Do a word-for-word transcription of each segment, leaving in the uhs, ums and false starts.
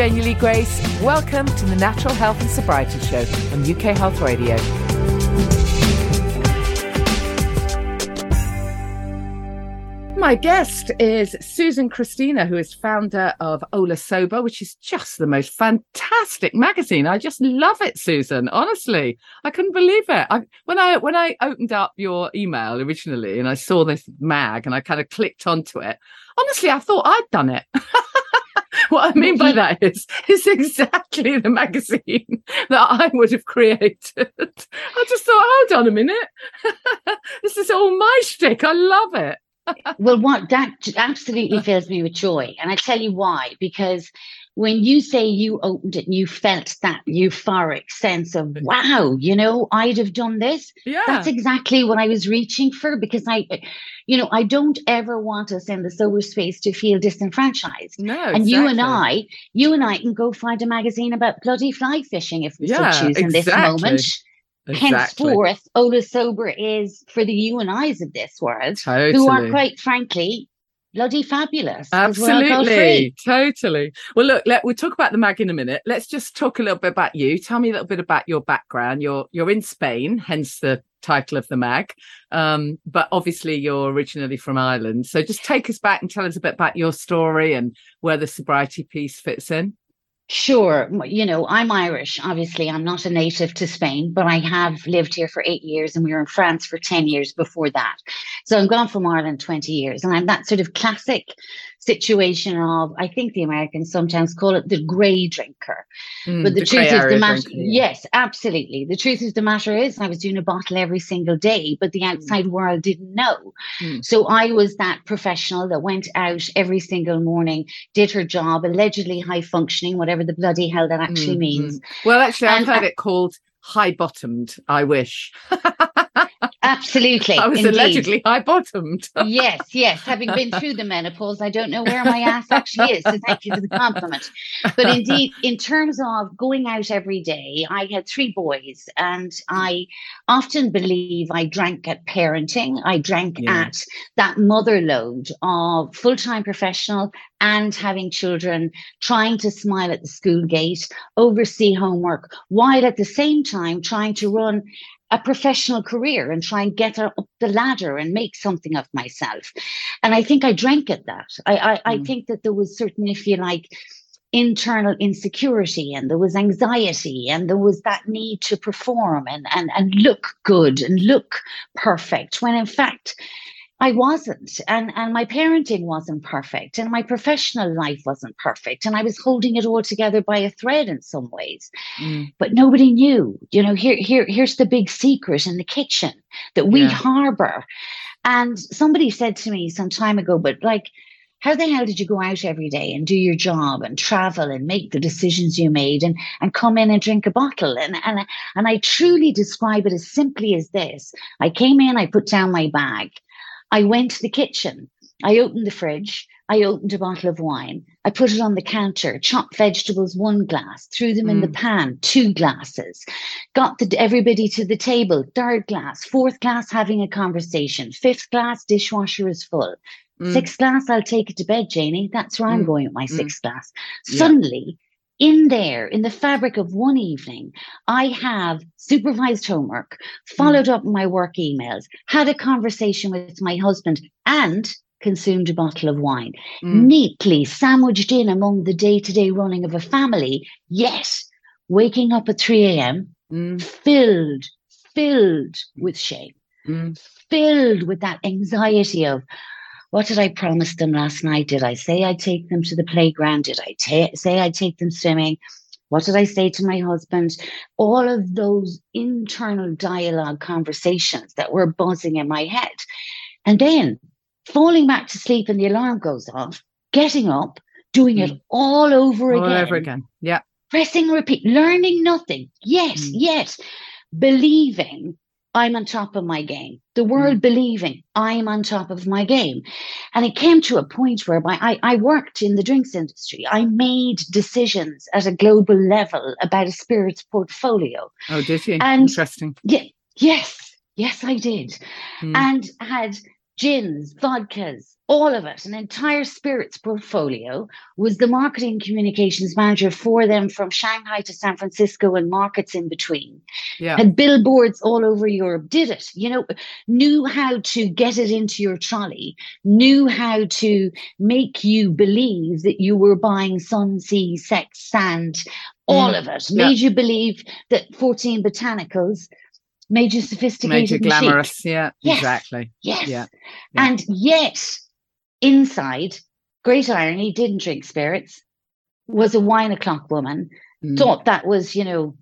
Janie Lee Grace. Welcome to the Natural Health and Sobriety Show on U K Health Radio. My guest is Susan Christina, who is founder of Ola Sober, which is just the most fantastic magazine. I just love it, Susan. Honestly, I couldn't believe it. I, when I when I opened up your email originally and I saw this mag and I kind of clicked onto it, honestly, I thought I'd done it. What I mean by that is, it's exactly the magazine that I would have created. I just thought, hold on a minute. This is all my shtick. I love it. Well, what that absolutely fills me with joy. And I tell you why, because when you say you opened it and you felt that euphoric sense of, wow, you know, I'd have done this. Yeah. That's exactly what I was reaching for, because I, you know, I don't ever want us in the sober space to feel disenfranchised. No, and exactly. you and I, you and I can go find a magazine about bloody fly fishing if we Yeah, so choose in exactly. this moment. Exactly. Henceforth, Ola Sober is for the you and I's of this world, Totally. who are quite frankly bloody fabulous. Absolutely, totally. Well, look, let, we'll talk about the mag in a minute. Let's just talk a little bit about you. Tell me a little bit about your background. You're you're in Spain, hence the title of the mag. Um, but obviously, you're originally from Ireland. So just take us back and tell us a bit about your story and where the sobriety piece fits in. Sure. You know, I'm Irish. Obviously, I'm not a native to Spain, but I have lived here for eight years and we were in France for ten years before that. So I'm gone from Ireland twenty years. And I'm that sort of classic situation of, I think the Americans sometimes call it the grey drinker. Mm, but the, the truth is the matter. drinker, yeah. Yes, absolutely. The truth is the matter is I was doing a bottle every single day, but the outside mm. world didn't know. Mm. So I was that professional that went out every single morning, did her job, allegedly high functioning, whatever the bloody hell that actually mm. means. Mm. Well, actually, I've and, heard uh, it called high bottomed, I wish. Absolutely. I was indeed. allegedly high bottomed. Yes, yes. Having been through the menopause, I don't know where my ass actually is. So thank you for the compliment. But indeed, in terms of going out every day, I had three boys and I often believe I drank at parenting. I drank yeah. at that mother load of full-time professional and having children, trying to smile at the school gate, oversee homework, while at the same time trying to run a professional career and try and get up the ladder and make something of myself. And I think I drank at that. I, I, mm. I think that there was certain, if you like, internal insecurity and there was anxiety and there was that need to perform and, and, and look good and look perfect, when in fact, I wasn't, and, and my parenting wasn't perfect, and my professional life wasn't perfect, and I was holding it all together by a thread in some ways. Mm. But nobody knew. You know, here, here, here's the big secret in the kitchen that we yeah. harbor. And somebody said to me some time ago, but like, how the hell did you go out every day and do your job and travel and make the decisions you made and, and come in and drink a bottle? And, and, and I truly describe it as simply as this. I came in, I put down my bag. I went to the kitchen, I opened the fridge, I opened a bottle of wine, I put it on the counter, chopped vegetables, one glass, threw them mm. in the pan, two glasses, got the, everybody to the table, third glass, fourth glass, having a conversation, fifth glass, dishwasher is full, mm. sixth glass, I'll take it to bed, Janie, that's where mm. I'm going with my mm. sixth glass. Yeah. Suddenly, in there, in the fabric of one evening, I have supervised homework, followed mm. up my work emails, had a conversation with my husband, and consumed a bottle of wine, mm. neatly sandwiched in among the day-to-day running of a family, yet waking up at three a.m., mm. filled, filled with shame, mm. filled with that anxiety of, what did I promise them last night? Did I say I'd take them to the playground? Did I ta- say I'd take them swimming? What did I say to my husband? All of those internal dialogue conversations that were buzzing in my head. And then falling back to sleep and the alarm goes off, getting up, doing mm. it all over all again. All over again, yeah. Pressing repeat, learning nothing. Yes, mm. yes. Believing I'm on top of my game. The world mm. believing I'm on top of my game. And it came to a point whereby I, I worked in the drinks industry. I made decisions at a global level about a spirits portfolio. Oh, did you? And Interesting. Yeah, yes, yes, I did. Mm. And had gins, vodkas, all of it, an entire spirits portfolio, was the marketing communications manager for them from Shanghai to San Francisco and markets in between. Yeah. Had billboards all over Europe, did it, you know, knew how to get it into your trolley, knew how to make you believe that you were buying sun, sea, sex, sand, all mm. of it, made yeah. you believe that fourteen botanicals made you sophisticated, made you glamorous. Chic. Yeah, yes. exactly. Yes. Yeah. yeah. And yet, inside, great irony, didn't drink spirits, was a wine o'clock woman, mm. thought that was, you know,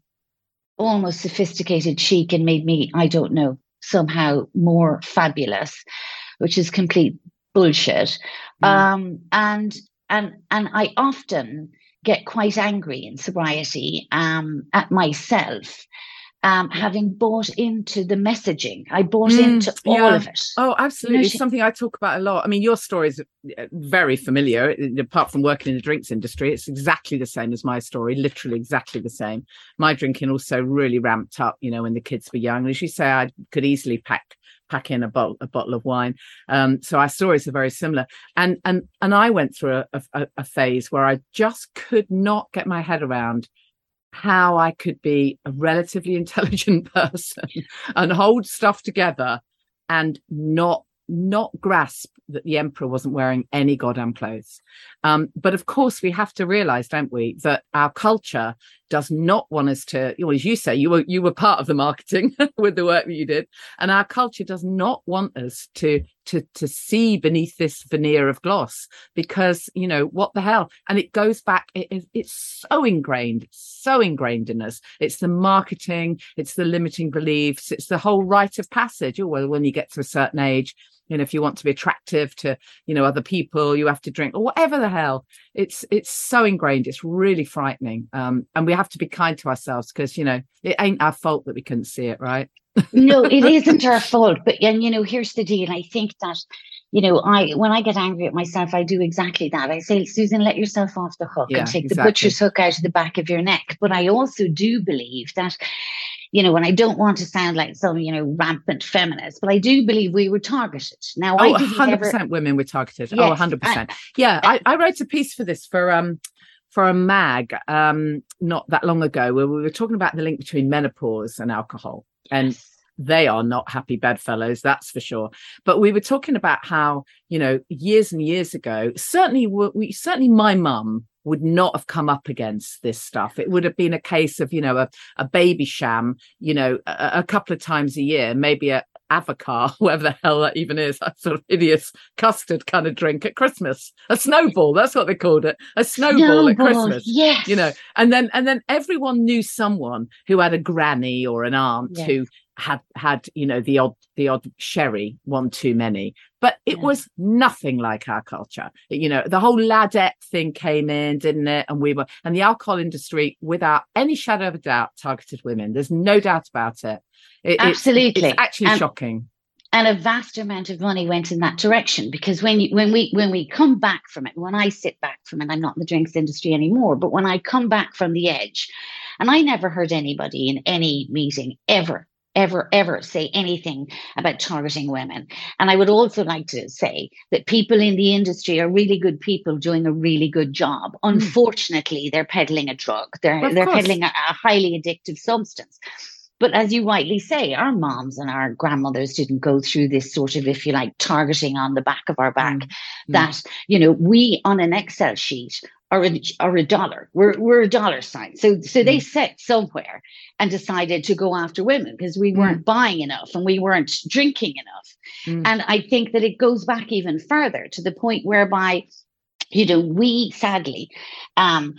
almost sophisticated chic and made me, I don't know, somehow more fabulous, which is complete bullshit. Mm. Um, and and and I often get quite angry in sobriety um, at myself. Um, having bought into the messaging, I bought mm, into all yeah. of it. Oh, absolutely. You know, she, it's something I talk about a lot. I mean, your story is very familiar. Apart from working in the drinks industry, it's exactly the same as my story, literally exactly the same. My drinking also really ramped up, you know, when the kids were young. And as you say, I could easily pack pack in a bottle a bottle of wine. Um, so our stories are very similar. And and and I went through a, a, a phase where I just could not get my head around how I could be a relatively intelligent person and hold stuff together and not not grasp that the emperor wasn't wearing any goddamn clothes. Um, but of course, we have to realize, don't we, that our culture does not want us to, well, as you say, you were you were part of the marketing with the work that you did. And our culture does not want us to to to see beneath this veneer of gloss, because, you know, what the hell? And it goes back, it, it's so ingrained, so ingrained in us. It's the marketing, it's the limiting beliefs, it's the whole rite of passage. Oh, well, when you get to a certain age, you know, if you want to be attractive to, you know, other people, you have to drink, or whatever the hell. It's it's so ingrained. It's really frightening. Um, and we have to be kind to ourselves, because, you know, it ain't our fault that we couldn't see it, right? No, it isn't our fault. But, and, you know, here's the deal. I think that, you know, I when I get angry at myself, I do exactly that. I say, Susan, let yourself off the hook yeah, and take exactly. the butcher's hook out of the back of your neck. But I also do believe that, you know, and I don't want to sound like some, you know, rampant feminist, but I do believe we were targeted. Now, oh, I didn't one hundred percent ever... women were targeted. Yes, oh, one hundred percent. And, yeah, I, I wrote a piece for this for um for a mag um not that long ago, where we were talking about the link between menopause and alcohol. And yes. They are not happy bedfellows, that's for sure. But we were talking about how, you know, years and years ago, certainly we certainly my mum would not have come up against this stuff. It would have been a case of, you know, a, a baby sham, you know, a, a couple of times a year, maybe a Avocar, whatever the hell that even is, that sort of hideous custard kind of drink at Christmas. A snowball, that's what they called it. A snowball, snowball at Christmas. Yes. You know, and then and then everyone knew someone who had a granny or an aunt yes. who had had, you know, the odd the odd sherry, one too many. But it yeah. was nothing like our culture. You know, the whole ladette thing came in, didn't it? And we were, and the alcohol industry, without any shadow of a doubt, targeted women. There's no doubt about it. it Absolutely. It's, it's actually and, shocking. And a vast amount of money went in that direction, because when you, when we when we come back from it, when I sit back from it, I'm not in the drinks industry anymore, but when I come back from the edge, and I never heard anybody in any meeting ever ever, ever say anything about targeting women. And I would also like to say that people in the industry are really good people doing a really good job. Mm. Unfortunately, they're peddling a drug. They're, well, they're course. peddling a, a highly addictive substance. But as you rightly say, our moms and our grandmothers didn't go through this sort of, if you like, targeting on the back of our back. Mm. That, you know, we on an Excel sheet are a, are a dollar. We're we're a dollar sign. So so mm. they set somewhere and decided to go after women because we weren't mm. buying enough and we weren't drinking enough. Mm. And I think that it goes back even further to the point whereby, you know, we sadly, um,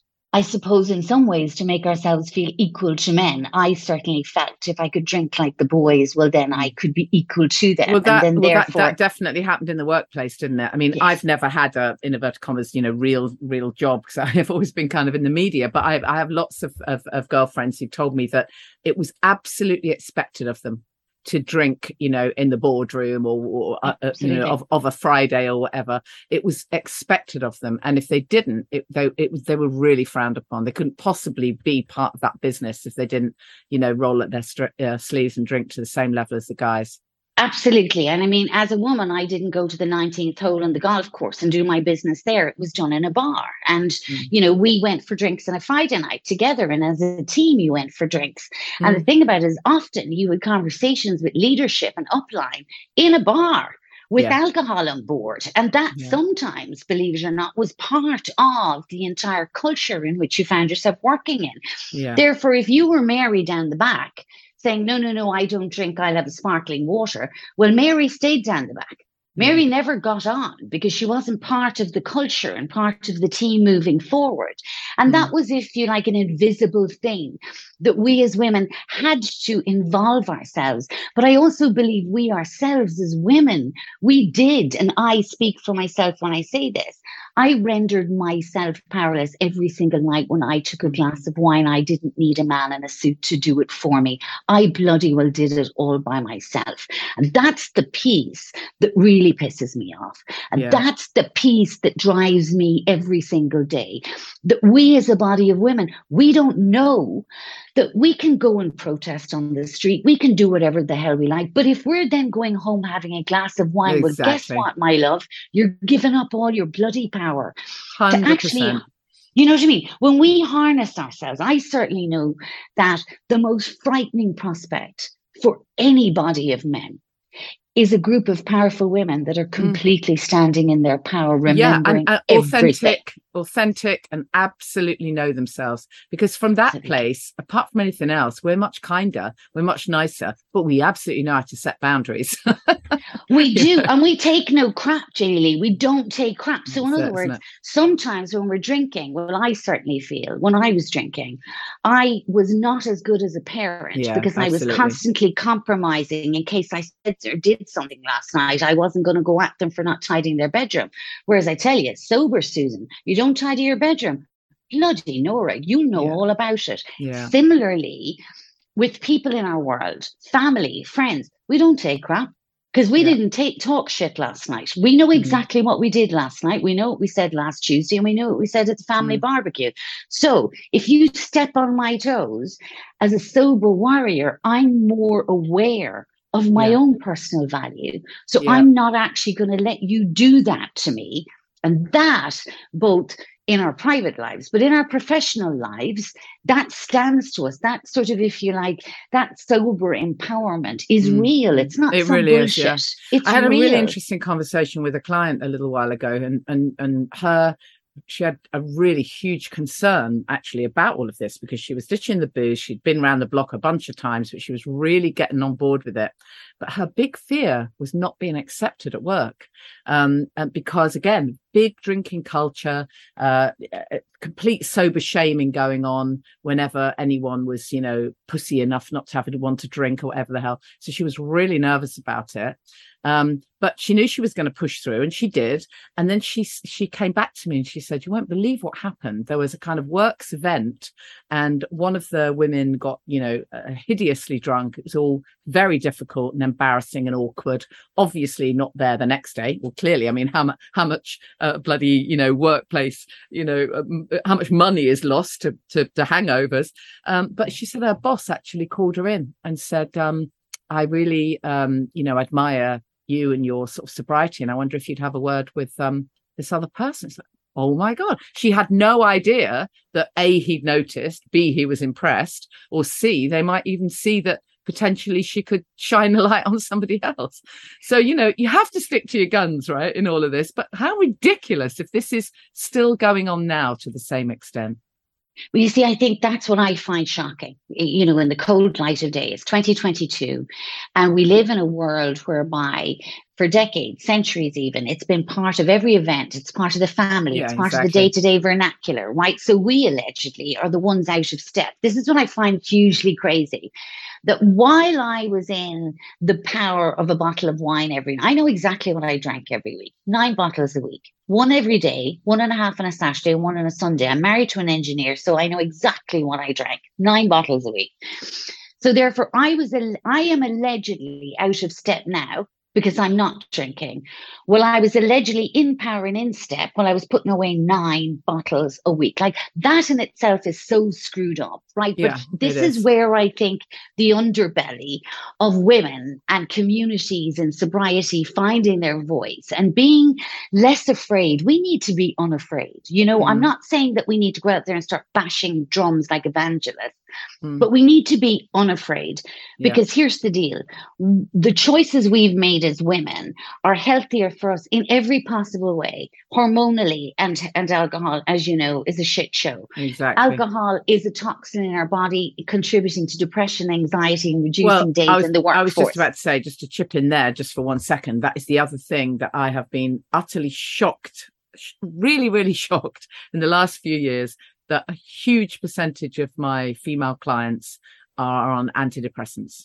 I suppose in some ways to make ourselves feel equal to men. I certainly felt if I could drink like the boys, well, then I could be equal to them. Well, that, and then well, therefore, that, that definitely happened in the workplace, didn't it? I mean, yes. I've never had a, in inverted commas, you know, real, real job because I've always been kind of in the media, but I, I have lots of, of, of girlfriends who told me that it was absolutely expected of them to drink, you know, in the boardroom or, or uh, you know, of, of a Friday or whatever. It was expected of them. And if they didn't, it, they, it, they were really frowned upon. They couldn't possibly be part of that business if they didn't, you know, roll at their stri- uh, sleeves and drink to the same level as the guys. Absolutely. And I mean, as a woman, I didn't go to the nineteenth hole on the golf course and do my business there. It was done in a bar. And, Mm. you know, we went for drinks on a Friday night together. And as a team, you went for drinks. And Mm. the thing about it is often you had conversations with leadership and upline in a bar with Yeah. alcohol on board. And that Yeah. sometimes, believe it or not, was part of the entire culture in which you found yourself working in. Yeah. Therefore, if you were Mary down the back saying, no, no, no, I don't drink, I'll have a sparkling water. Well, Mary stayed down the back. Mary Yeah. never got on because she wasn't part of the culture and part of the team moving forward. And Mm. that was, if you like, an invisible thing that we as women had to involve ourselves. But I also believe we ourselves as women, we did, and I speak for myself when I say this, I rendered myself powerless every single night when I took a glass of wine. I didn't need a man in a suit to do it for me. I bloody well did it all by myself. And that's the piece that really pisses me off. And Yeah. that's the piece that drives me every single day. That we as a body of women, we don't know that we can go and protest on the street. We can do whatever the hell we like. But if we're then going home having a glass of wine, well, guess Exactly. what, my love? You're giving up all your bloody power to one hundred actually, percent. you know what I mean? When we harness ourselves, I certainly know that the most frightening prospect for any body of men is a group of powerful women that are completely standing in their power, Yeah, remembering and uh, everything. authentic, authentic, and absolutely know themselves. Because from that Absolutely. place, apart from anything else, we're much kinder, we're much nicer, but we absolutely know how to set boundaries. We You do, know? and we take no crap, Jamie. We don't take crap. So, in That's other it, words, isn't it? sometimes when we're drinking, well, I certainly feel when I was drinking, I was not as good as a parent Yeah, because I was absolutely. constantly compromising in case I said or did something last night. I wasn't going to go at them for not tidying their bedroom. Whereas I tell you, sober Susan, you don't tidy your bedroom. Bloody Nora, you know Yeah. all about it. Yeah. Similarly, with people in our world, family, friends, we don't take crap. Because we Yeah. didn't take talk shit last night. We know Mhm. exactly what we did last night. We know what we said last Tuesday, and we know what we said at the family Mm. barbecue. So if you step on my toes as a sober warrior, I'm more aware of my Yeah. own personal value. So Yeah. I'm not actually going to let you do that to me. And that, both in our private lives, but in our professional lives, that stands to us. That sort of, if you like, that sober empowerment is Mm. real. It's not It some really is, bullshit. yeah. It's I had a real. really interesting conversation with a client a little while ago, and and and her, she had a really huge concern actually about all of this because she was ditching the booze. She'd been around the block a bunch of times, but she was really getting on board with it. But her big fear was not being accepted at work, um, and because again, big drinking culture, uh, complete sober shaming going on whenever anyone was, you know, pussy enough not to have to want to drink or whatever the hell. So she was really nervous about it. Um, but she knew she was going to push through, and she did. And then she she came back to me and she said, "You won't believe what happened. There was a kind of works event, and one of the women got, you know, uh, hideously drunk. It was all very difficult and embarrassing and awkward. Obviously, not there the next day. Well, clearly, I mean, how much how much uh, bloody, you know, workplace, you know, um, how much money is lost to to, to hangovers." Um, but she said her boss actually called her in and said, um, "I really, um, you know, admire you and your sort of sobriety, and I wonder if you'd have a word with um this other person." It's like, oh my God. She had no idea that A, he'd noticed, B, he was impressed, or C, they might even see that potentially she could shine a light on somebody else. So, you know, you have to stick to your guns, right, in all of this. But how ridiculous if this is still going on now to the same extent. Well, you see, I think that's what I find shocking, you know, in the cold light of day. It's twenty twenty-two, and we live in a world whereby for decades, centuries even, it's been part of every event. It's part of the family. Yeah, it's part exactly. of the day-to-day vernacular, right? So we allegedly are the ones out of step. This is what I find hugely crazy. That while I was in the power of a bottle of wine every night, I know exactly what I drank every week, nine bottles a week, one every day, one and a half on a Saturday, and one on a Sunday. I'm married to an engineer, so I know exactly what I drank, nine bottles a week. So therefore, I was, I am allegedly out of step now because I'm not drinking. Well, I was allegedly in Power and Instep while I was putting away nine bottles a week. Like, that in itself is so screwed up, right? Yeah, but this is. is where I think the underbelly of women and communities in sobriety finding their voice and being less afraid. We need to be unafraid. You know, mm. I'm not saying that we need to go out there and start bashing drums like evangelists. Mm. But we need to be unafraid, because yeah. here's the deal. The choices we've made as women are healthier for us in every possible way. Hormonally, and, and alcohol, as you know, is a shit show. Exactly. Alcohol is a toxin in our body, contributing to depression, anxiety, and reducing well, days was, in the workforce. I was just about to say, just to chip in there just for one second, that is the other thing that I have been utterly shocked, really, really shocked in the last few years, that a huge percentage of my female clients are on antidepressants.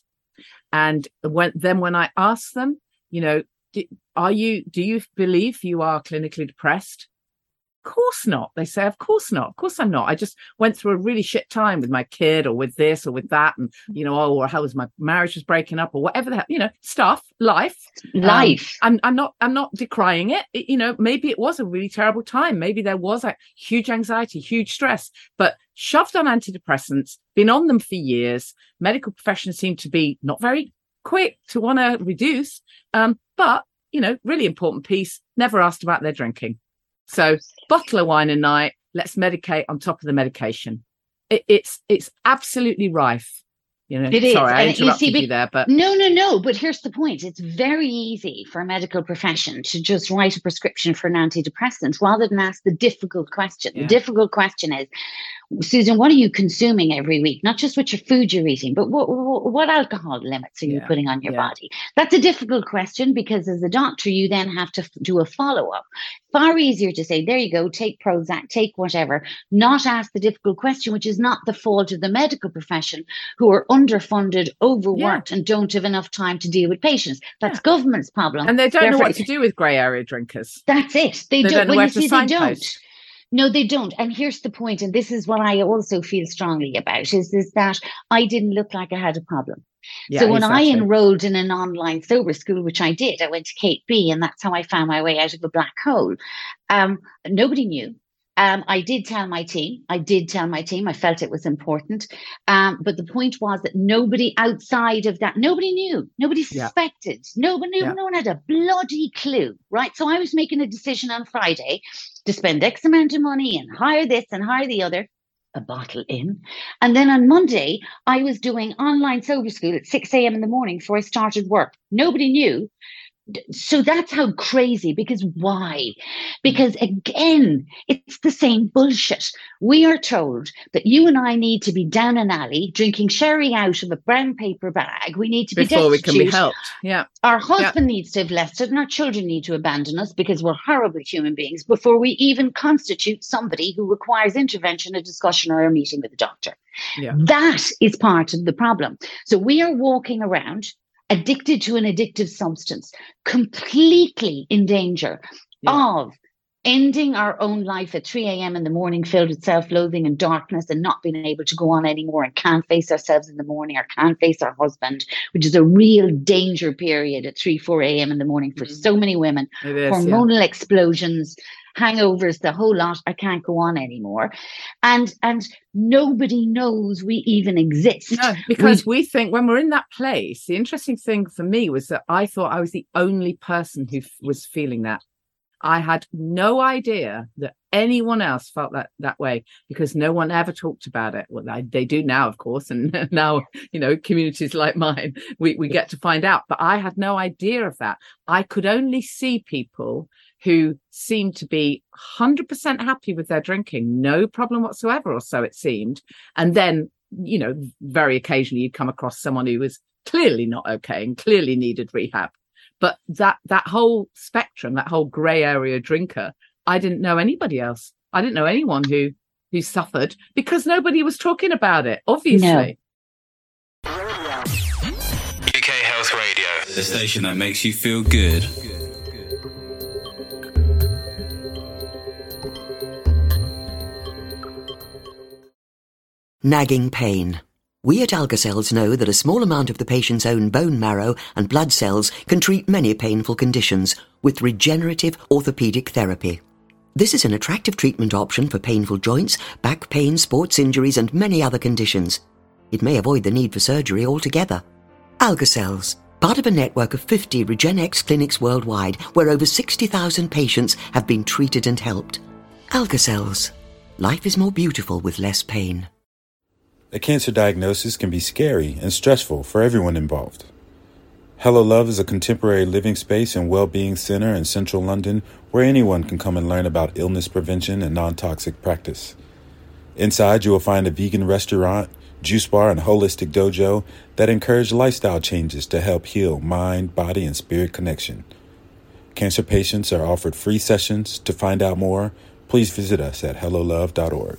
And when, then when I ask them, you know, do, are you, do you believe you are clinically depressed? Of course not. They say, of course not. Of course I'm not. I just went through a really shit time with my kid, or with this or with that. And, you know, oh, or how was my marriage was breaking up, or whatever the hell, you know, stuff, life, life. Um, I'm, I'm not, I'm not decrying it. it. You know, maybe it was a really terrible time. Maybe there was a huge anxiety, huge stress, but shoved on antidepressants, been on them for years. Medical professions seem to be not very quick to want to reduce. Um, but, you know, really important piece, never asked about their drinking. So bottle of wine a night, let's medicate on top of the medication. It, it's it's absolutely rife. You know, it sorry, is. I and interrupted you, see, you there, but no, no, no. But here's the point. It's very easy for a medical profession to just write a prescription for an antidepressant rather than ask the difficult question. Yeah. The difficult question is, Susan, what are you consuming every week? Not just what your food you're eating, but what what, what alcohol limits are you yeah. putting on your yeah. body? That's a difficult question, because as a doctor, you then have to f- do a follow-up. Far easier to say, there you go, take Prozac, take whatever, not ask the difficult question, which is not the fault of the medical profession, who are underfunded, overworked, yeah. and don't have enough time to deal with patients. That's yeah. government's problem. And they don't Therefore, know what to do with grey area drinkers. That's it. They, they don't, don't know well, where you to see, signpost. They don't. No, they don't. And here's the point, and this is what I also feel strongly about, is, is that I didn't look like I had a problem. Yeah, so when exactly. I enrolled in an online sober school, which I did, I went to Kate B, and that's how I found my way out of a black hole. Um, nobody knew. Um, I did tell my team. I did tell my team. I felt it was important. Um, but the point was that nobody outside of that, nobody knew. Nobody suspected. Yeah. Nobody, yeah. no one had a bloody clue, right? So I was making a decision on Friday to spend X amount of money and hire this and hire the other, a bottle in. And then on Monday, I was doing online sober school at six a.m. in the morning before I started work. Nobody knew. So that's how crazy, because why? Because again, it's the same bullshit. We are told that you and I need to be down an alley drinking sherry out of a brown paper bag. We need to be before destitute. we can be helped. Yeah. Our husband yeah. needs to have left it, and our children need to abandon us because we're horrible human beings before we even constitute somebody who requires intervention, a discussion, or a meeting with a doctor. Yeah. That is part of the problem. So we are walking around addicted to an addictive substance, completely in danger yeah. of ending our own life at three a.m. in the morning, filled with self-loathing and darkness, and not being able to go on anymore, and can't face ourselves in the morning, or can't face our husband, which is a real danger period at three, four a.m. in the morning for mm-hmm. so many women. It is, hormonal yeah. explosions, hangovers, the whole lot. I can't go on anymore. And and nobody knows we even exist. No, because we, we think when we're in that place, the interesting thing for me was that I thought I was the only person who f- was feeling that. I had no idea that anyone else felt that that way, because no one ever talked about it. Well, they, they do now, of course. And now, you know, communities like mine, we, we get to find out. But I had no idea of that. I could only see people who seemed to be one hundred percent happy with their drinking, no problem whatsoever, or so it seemed. And then, you know, very occasionally you'd come across someone who was clearly not okay and clearly needed rehab. But that that whole spectrum, that whole grey area drinker, I didn't know anybody else. I didn't know anyone who who suffered, because nobody was talking about it, obviously. No. U K Health Radio, the station that makes you feel good. Nagging pain, We at AlgaCells know that a small amount of the patient's own bone marrow and blood cells can treat many painful conditions with regenerative orthopedic therapy. This is an attractive treatment option for painful joints, back pain, sports injuries and many other conditions. It may avoid the need for surgery altogether. AlgaCells, part of a network of fifty RegenX clinics worldwide where over sixty thousand patients have been treated and helped. AlgaCells. Life is more beautiful with less pain. A cancer diagnosis can be scary and stressful for everyone involved. Hello Love is a contemporary living space and well-being center in central London where anyone can come and learn about illness prevention and non-toxic practice. Inside, you will find a vegan restaurant, juice bar, and holistic dojo that encourage lifestyle changes to help heal mind, body, and spirit connection. Cancer patients are offered free sessions. To find out more, please visit us at hello love dot org.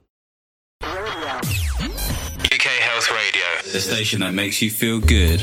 U K Health Radio, the station that makes you feel good.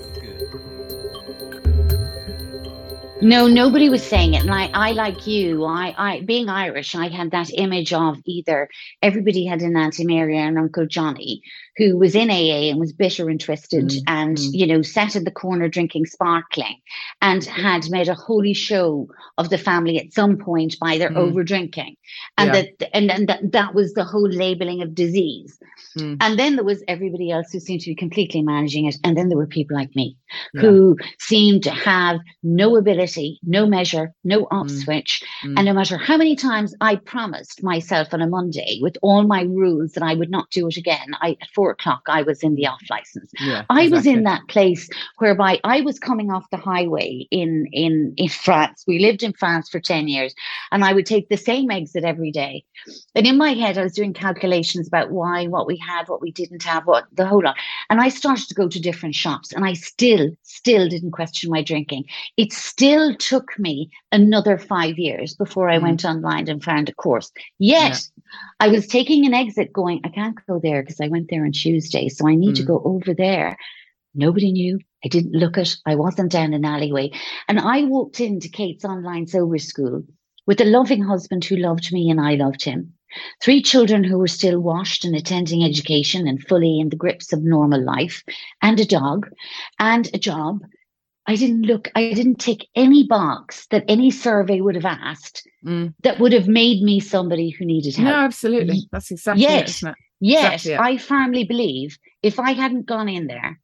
No, nobody was saying it. And I, I like you, I, I, being Irish, I had that image of either everybody had an Auntie Mary and Uncle Johnny who was in A A and was bitter and twisted mm, and, mm. you know, sat in the corner drinking sparkling and had made a holy show of the family at some point by their mm. over drinking. And, yeah. that, and, and that, that was the whole labeling of disease. Mm. And then there was everybody else who seemed to be completely managing it. And then there were people like me yeah. who seemed to have no ability, no measure, no off mm. switch. Mm. And no matter how many times I promised myself on a Monday with all my rules that I would not do it again, I, at four o'clock, I was in the off license. Yeah, I exactly. was in that place whereby I was coming off the highway in, in, in France. We lived in France for ten years and I would take the same exit every day. And in my head, I was doing calculations about why, what we had, what we didn't have, what the whole lot. And I started to go to different shops and I still, still didn't question my drinking. It still took me another five years before I mm. went online and found a course. Yet yeah. I was taking an exit going, I can't go there because I went there on Tuesday. So I need mm. to go over there. Nobody knew. I didn't look at, I wasn't down an alleyway. And I walked into Kate's online sober school with a loving husband who loved me and I loved him. Three children who were still washed and attending education and fully in the grips of normal life, and a dog and a job. I didn't look, I didn't tick any box that any survey would have asked mm. that would have made me somebody who needed help. No, absolutely. That's exactly yet, it, isn't it? Yet, exactly it. I firmly believe if I hadn't gone in there,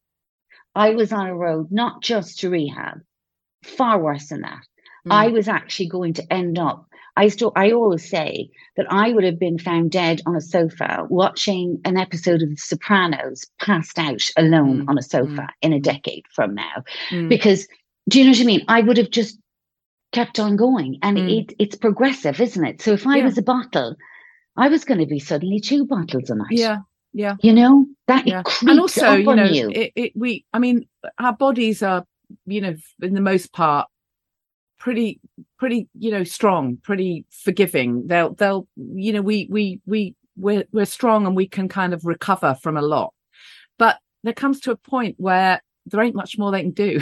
I was on a road not just to rehab, far worse than that. Mm. I was actually going to end up, I still, I always say that I would have been found dead on a sofa watching an episode of The Sopranos, passed out alone mm. on a sofa mm. in a decade from now. Mm. Because, do you know what I mean? I would have just kept on going. And mm. it, it's progressive, isn't it? So if I yeah. was a bottle, I was going to be suddenly two bottles a night. Yeah. Yeah. You know, that yeah. it creeps and also, up you on know, you. It, it, we, I mean, our bodies are, you know, in the most part, pretty, pretty, you know, strong, pretty forgiving. They'll, they'll, you know, we, we, we, we're, we're strong and we can kind of recover from a lot. But there comes to a point where there ain't much more they can do.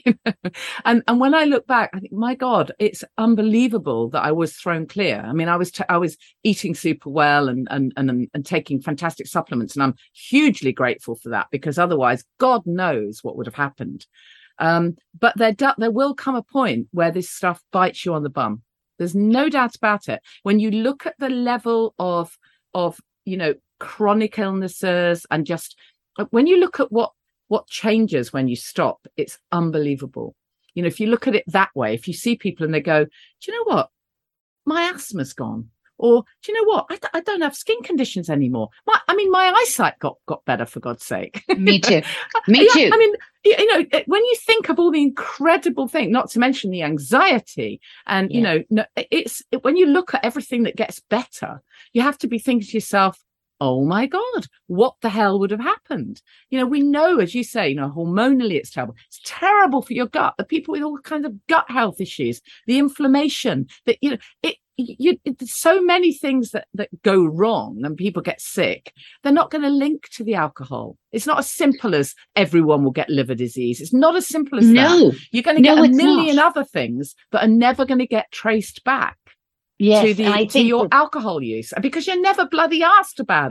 and and when I look back, I think, my God, it's unbelievable that I was thrown clear. I mean, I was t- I was eating super well and, and and and taking fantastic supplements, and I'm hugely grateful for that, because otherwise, God knows what would have happened. Um, but there do- there will come a point where this stuff bites you on the bum. There's no doubt about it. When you look at the level of of you know chronic illnesses, and just when you look at what what changes when you stop, it's unbelievable. You know, if you look at it that way, if you see people and they go, do you know what? My asthma's gone. Or, do you know what? I, d- I don't have skin conditions anymore. My, I mean, my eyesight got, got better, for God's sake. Me too. Me too. Yeah, I mean, you know, when you think of all the incredible things, not to mention the anxiety, and, yeah. you know, no, it's when you look at everything that gets better, you have to be thinking to yourself, oh my God, what the hell would have happened? You know, we know, as you say, you know, hormonally it's terrible. It's terrible for your gut. The people with all kinds of gut health issues, the inflammation, that, you know, it, you, it, there's so many things that, that go wrong and people get sick. They're not going to link to the alcohol. It's not as simple as everyone will get liver disease. It's not as simple as no. that. You're going to get no, a million not. other things that are never going to get traced back. Yes, to, the, I to think your that, alcohol use, because you're never bloody asked about it.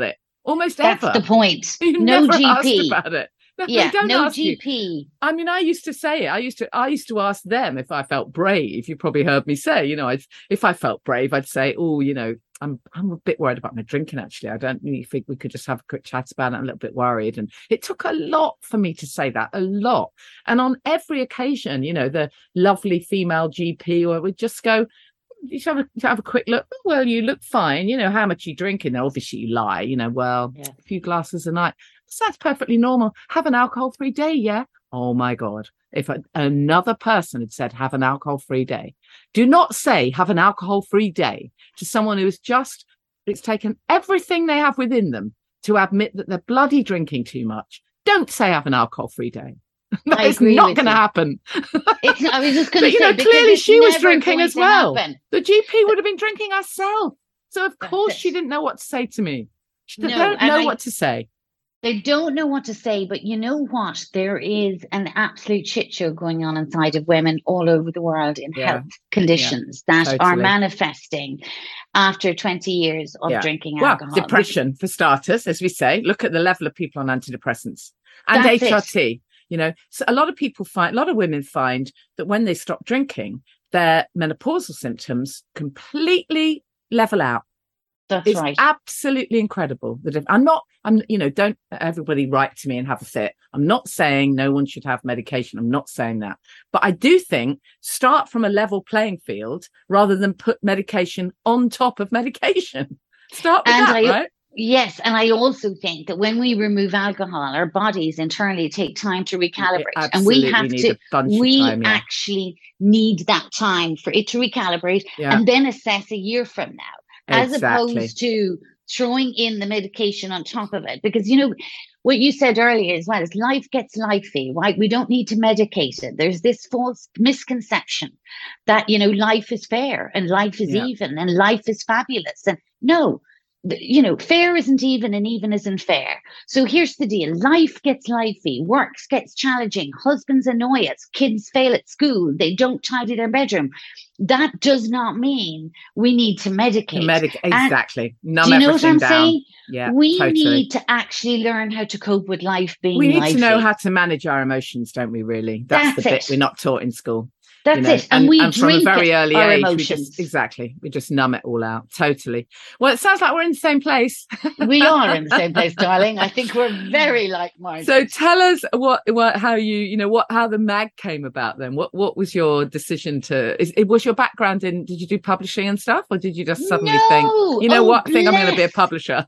almost That's ever. the point. You No never G asked P. about it. No, Yeah, they don't no ask you. G P. I mean, I used to say it. I used to, I used to ask them if I felt brave. You probably heard me say, you know, I, if I felt brave, I'd say, oh, you know, I'm, I'm a bit worried about my drinking. Actually, I don't really think we could just have a quick chat about it. I'm a little bit worried, and it took a lot for me to say that, a lot. And on every occasion, you know, the lovely female G P would just go, you should have a, have a quick look. Oh, well, you look fine. You know, how much you drinking? Obviously, you lie. You know, well, Yeah. a few glasses a night. Sounds perfectly normal. Have an alcohol-free day, yeah? Oh, my God. If a, another person had said, have an alcohol-free day, do not say, have an alcohol-free day to someone who is just, it's taken everything they have within them to admit that they're bloody drinking too much. Don't say, have an alcohol-free day. That I is agree not with going to you. happen. It's, I was just going But, to you say, know, because clearly it's she was never drinking going as to well. happen. The G P would have been drinking herself. So, of That's course, it. she didn't know what to say to me. She No, don't and know I- what to say. They don't know what to say, but you know what? There is an absolute shit show going on inside of women all over the world in Yeah. health conditions that are totally. manifesting after twenty years of Yeah. drinking Well, alcohol. depression, for starters, as we say. Look at the level of people on antidepressants and That's H R it. T. You know, so a lot of people find, a lot of women find that when they stop drinking, their menopausal symptoms completely level out. That's It's right. absolutely incredible. That if, I'm not, I'm, you know, don't everybody write to me and have a fit. I'm not saying no one should have medication. I'm not saying that. But I do think start from a level playing field rather than put medication on top of medication. Start with And that, I- right? Yes, and I also think that when we remove alcohol, our bodies internally take time to recalibrate, and we absolutely have need to. a bunch of We time, yeah. actually need that time for it to recalibrate, Yeah. and then assess a year from now, as Exactly. opposed to throwing in the medication on top of it. Because you know what you said earlier as well is life gets lifey, right? We don't need to medicate it. There's this false misconception that you know life is fair and life is Yeah. even and life is fabulous, and no. th- You know, fair isn't even and even isn't fair. So here's the deal. Life gets lifey, works gets challenging, husbands annoy us, kids fail at school, they don't tidy their bedroom. That does not mean we need to medicate. To medic- exactly. Numb Do you know what everything I'm down. saying? Yeah, we totally. need to actually learn how to cope with life being We need lifey. to know how to manage our emotions, don't we, really? That's, That's the bit it. we're not taught in school. That's you know, it. And, we and from a drink very early our age, we emotions. just, exactly, we just numb it all out. Totally. Well, it sounds like we're in the same place. We are in the same place, darling. I think we're very like-minded. So tell us what, what, how you, you know, what, how the mag came about then. What, what was your decision to, is, it was your background in, did you do publishing and stuff? Or did you just suddenly No! think, you know Oh, what, I think I'm going to be a bless. publisher?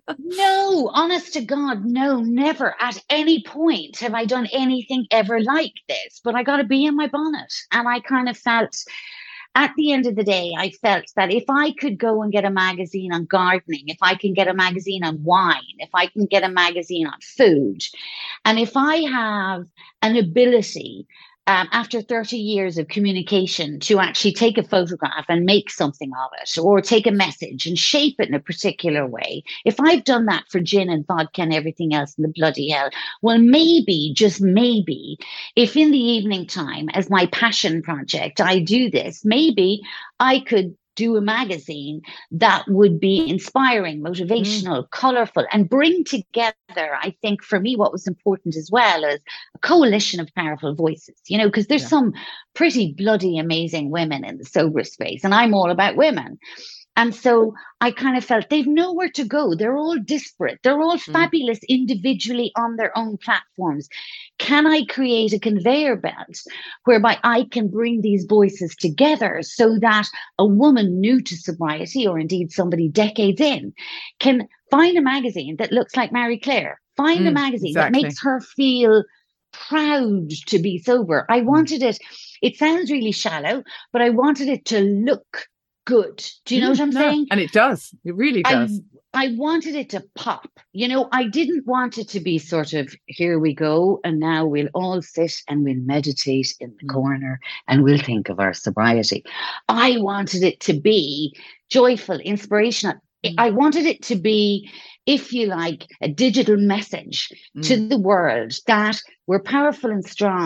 No, honest to God, no, never. At any point have I done anything ever like this. But I got a bee in my bonnet. And I kind of felt, at the end of the day, I felt that if I could go and get a magazine on gardening, if I can get a magazine on wine, if I can get a magazine on food, and if I have an ability Um, after thirty years of communication to actually take a photograph and make something of it, or take a message and shape it in a particular way. If I've done that for gin and vodka and everything else in the bloody hell, well, maybe, just maybe, if in the evening time, as my passion project, I do this, maybe I could do a magazine that would be inspiring, motivational, mm. colorful, and bring together, I think for me, what was important as well is a coalition of powerful voices, you know, because there's yeah. some pretty bloody amazing women in the sober space, and I'm all about women. And so I kind of felt they've nowhere to go. They're all disparate. They're all mm. fabulous individually on their own platforms. Can I create a conveyor belt whereby I can bring these voices together so that a woman new to sobriety, or indeed somebody decades in, can find a magazine that looks like Marie Claire, find mm, a magazine exactly. that makes her feel proud to be sober. I wanted it, it sounds really shallow, but I wanted it to look good. Do you know mm, what I'm no. saying? And it does. It really does. I, I wanted it to pop. You know, I didn't want it to be sort of, here we go, and now we'll all sit and we'll meditate in the mm. corner and we'll think of our sobriety. I wanted it to be joyful, inspirational. Mm. I wanted it to be, if you like, a digital message mm. to the world that we're powerful and strong.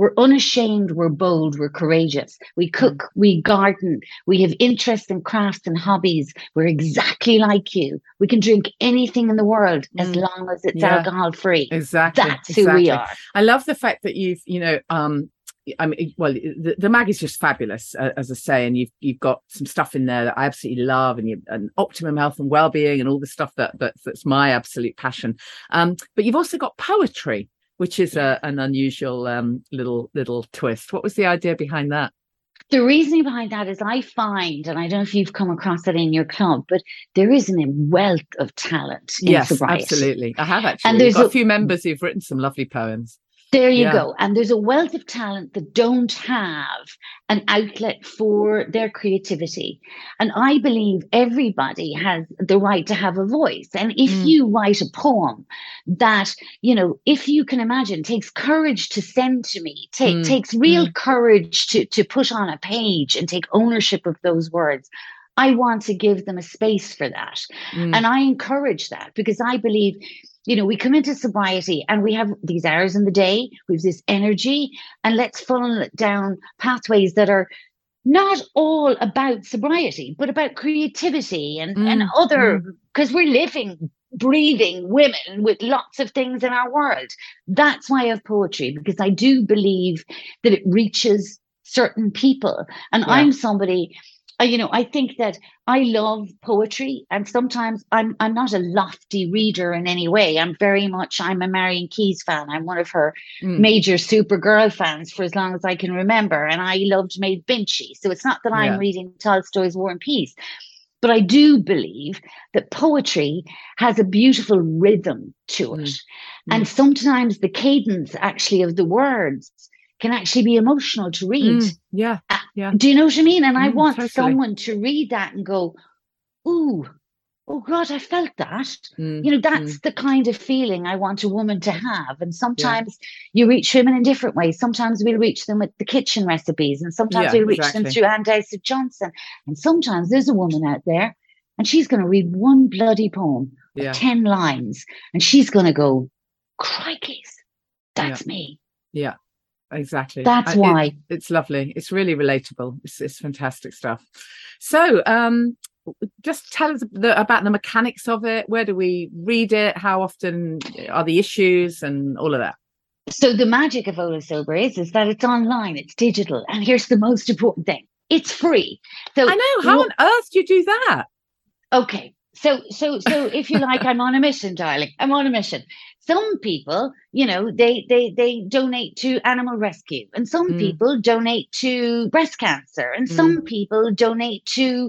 We're unashamed, we're bold, we're courageous. We cook, we garden, we have interests in crafts and hobbies. We're exactly like you. We can drink anything in the world as Mm. long as it's Yeah. alcohol free. Exactly. That's exactly. who we are. I love the fact that you've, you know, um, I mean, well, the, the mag is just fabulous, uh, as I say, and you've you've got some stuff in there that I absolutely love, and you and optimum health and well-being, and all the stuff that, that that's my absolute passion. Um, but you've also got poetry, which is a, an unusual um, little little twist. What was the idea behind that? The reasoning behind that is I find, and I don't know if you've come across it in your club, but there is a wealth of talent in Yes, sobriety. absolutely. I have actually. And We've there's got a, a- few members who've written some lovely poems. There you Yeah. go. And there's a wealth of talent that don't have an outlet for their creativity. And I believe everybody has the right to have a voice. And if Mm. you write a poem that, you know, if you can imagine, takes courage to send to me, take, Mm. takes real Mm. courage to, to put on a page and take ownership of those words, I want to give them a space for that. Mm. And I encourage that because I believe, you know, we come into sobriety and we have these hours in the day, we have this energy, and let's funnel it down pathways that are not all about sobriety, but about creativity and, Mm, and other, because we're living, breathing women with lots of things in our world. That's why I have poetry, because I do believe that it reaches certain people. And Yeah. I'm somebody, uh, you know, I think that I love poetry, and sometimes I'm I'm not a lofty reader in any way. I'm very much, I'm a Marion Keyes fan. I'm one of her Mm. major Supergirl fans for as long as I can remember. And I loved Maid Binchy. So it's not that I'm Yeah. reading Tolstoy's War and Peace, but I do believe that poetry has a beautiful rhythm to it. Mm. And sometimes the cadence actually of the words can actually be emotional to read. Mm. Yeah. Yeah. Do you know what I mean? And I Mm, want totally. someone to read that and go, ooh, oh God, I felt that. Mm. You know, that's Mm. the kind of feeling I want a woman to have. And sometimes you reach women in different ways. Sometimes we'll reach them with the kitchen recipes, and sometimes Yeah, we'll reach them exactly. through Anne Dowsett Johnson. And sometimes there's a woman out there and she's going to read one bloody poem of Yeah. ten lines and she's going to go, crikeys, that's me. Yeah. Exactly. That's I- it- why. it's lovely. It's really relatable. It's, it's fantastic stuff. So, um, just tell us the, about the mechanics of it. Where do we read it? How often are the issues and all of that? So the magic of Ola Sober is, is that it's online, it's digital. And here's the most important thing. It's free. So I know. How wha- on earth do you do that? Okay. So, so, so if you like, I'm on a mission, darling. I'm on a mission. Some people, you know, they, they, they donate to animal rescue, and some Mm. people donate to breast cancer, and some people donate to